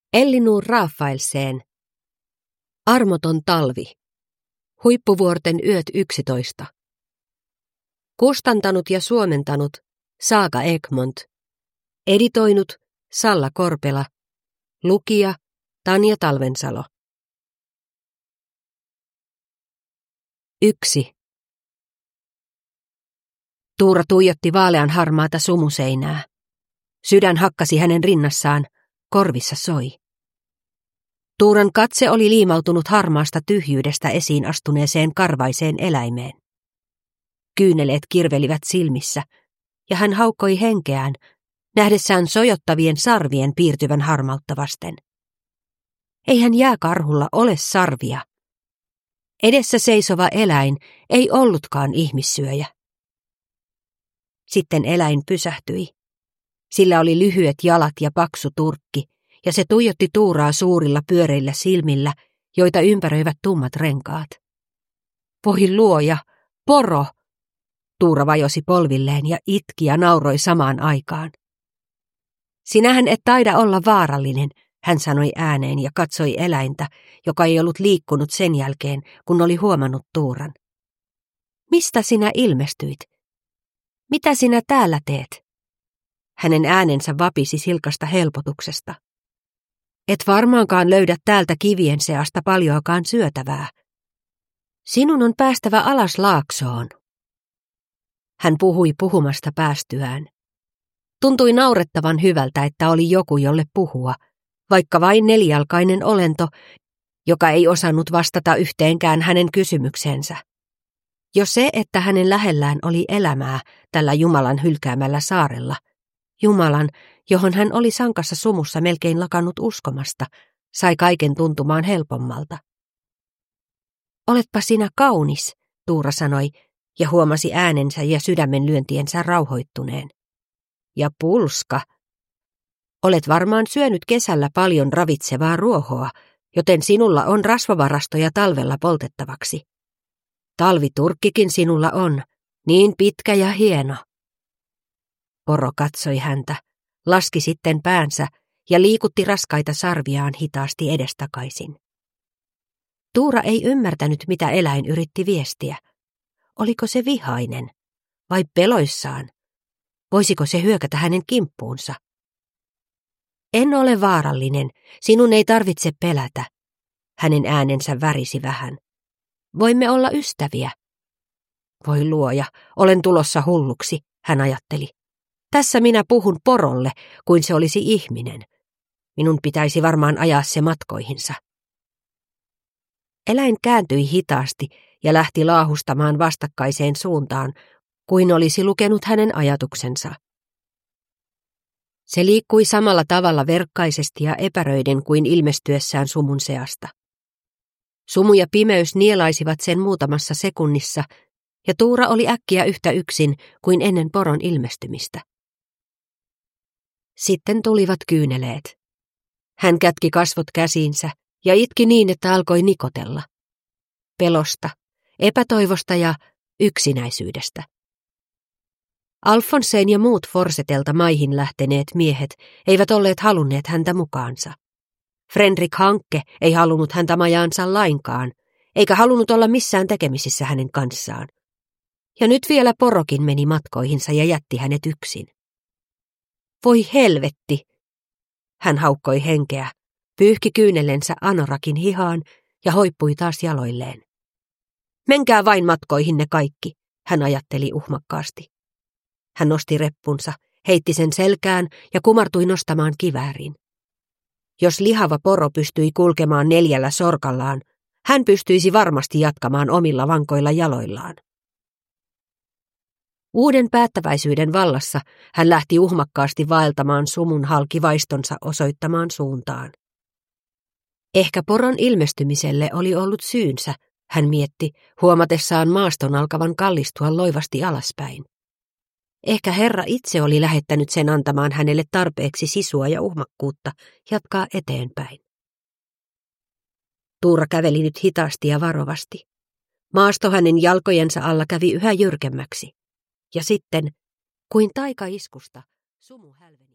Ellinor Rafaelsen. Armoton talvi. Huippuvuorten yöt 11. Kustantanut ja suomentanut Saaga Egmont. Editoinut Salla Korpela. Lukija Tanja Talvensalo. 1. Tuura tuijotti vaalean harmaata sumuseinää. Sydän hakkasi hänen rinnassaan, korvissa soi. Tuuran katse oli liimautunut harmaasta tyhjyydestä esiin astuneeseen karvaiseen eläimeen. Kyyneleet kirvelivät silmissä, ja hän haukkoi henkeään, nähdessään sojottavien sarvien piirtyvän harmautta vasten. Eihän jääkarhulla ole sarvia. Edessä seisova eläin ei ollutkaan ihmissyöjä. Sitten eläin pysähtyi. Sillä oli lyhyet jalat ja paksu turkki, ja se tuijotti Tuuraa suurilla pyöreillä silmillä, joita ympäröivät tummat renkaat. Voi luoja, poro! Tuura vajosi polvilleen ja itki ja nauroi samaan aikaan. Sinähän et taida olla vaarallinen, hän sanoi ääneen ja katsoi eläintä, joka ei ollut liikkunut sen jälkeen, kun oli huomannut Tuuran. Mistä sinä ilmestyit? Mitä sinä täällä teet? Hänen äänensä vapisi silkasta helpotuksesta. Et varmaankaan löydä täältä kivien seasta paljoakaan syötävää. Sinun on päästävä alas laaksoon. Hän puhui puhumasta päästyään. Tuntui naurettavan hyvältä, että oli joku, jolle puhua, vaikka vain nelijalkainen olento, joka ei osannut vastata yhteenkään hänen kysymykseensä. Jo se, että hänen lähellään oli elämää tällä Jumalan hylkäämällä saarella, Jumalan, johon hän oli sankassa sumussa melkein lakannut uskomasta, sai kaiken tuntumaan helpommalta. Oletpa sinä kaunis, Tuura sanoi, ja huomasi äänensä ja sydämen lyöntiensä rauhoittuneen. Ja pulska. Olet varmaan syönyt kesällä paljon ravitsevaa ruohoa, joten sinulla on rasvavarastoja talvella poltettavaksi. Talviturkkikin sinulla on, niin pitkä ja hieno. Poro katsoi häntä, laski sitten päänsä ja liikutti raskaita sarviaan hitaasti edestakaisin. Tuura ei ymmärtänyt, mitä eläin yritti viestiä. Oliko se vihainen vai peloissaan? Voisiko se hyökätä hänen kimppuunsa? En ole vaarallinen, sinun ei tarvitse pelätä. Hänen äänensä värisi vähän. Voimme olla ystäviä. Voi luoja, olen tulossa hulluksi, hän ajatteli. Tässä minä puhun porolle, kuin se olisi ihminen. Minun pitäisi varmaan ajaa se matkoihinsa. Eläin kääntyi hitaasti ja lähti laahustamaan vastakkaiseen suuntaan, kuin olisi lukenut hänen ajatuksensa. Se liikkui samalla tavalla verkkaisesti ja epäröiden kuin ilmestyessään sumun seasta. Sumu ja pimeys nielaisivat sen muutamassa sekunnissa, ja Tuura oli äkkiä yhtä yksin kuin ennen poron ilmestymistä. Sitten tulivat kyyneleet. Hän kätki kasvot käsiinsä ja itki niin, että alkoi nikotella. Pelosta, epätoivosta ja yksinäisyydestä. Alfonsen ja muut Forsetelta maihin lähteneet miehet eivät olleet halunneet häntä mukaansa. Fredrik Hanke ei halunnut häntä majaansa lainkaan, eikä halunnut olla missään tekemisissä hänen kanssaan. Ja nyt vielä porokin meni matkoihinsa ja jätti hänet yksin. Voi helvetti! Hän haukkoi henkeä, pyyhki kyynelensä anorakin hihaan ja hoippui taas jaloilleen. Menkää vain matkoihinne kaikki, hän ajatteli uhmakkaasti. Hän nosti reppunsa, heitti sen selkään ja kumartui nostamaan kiväärin. Jos lihava poro pystyi kulkemaan 4 sorkallaan, hän pystyisi varmasti jatkamaan omilla vankoilla jaloillaan. Uuden päättäväisyyden vallassa hän lähti uhmakkaasti vaeltamaan sumun halki vaistonsa osoittamaan suuntaan. Ehkä poron ilmestymiselle oli ollut syynsä, hän mietti, huomatessaan maaston alkavan kallistua loivasti alaspäin. Ehkä Herra itse oli lähettänyt sen antamaan hänelle tarpeeksi sisua ja uhmakkuutta jatkaa eteenpäin. Tuura käveli nyt hitaasti ja varovasti. Maasto hänen jalkojensa alla kävi yhä jyrkemmäksi. Ja sitten, kuin taikaiskusta, sumu hälveni.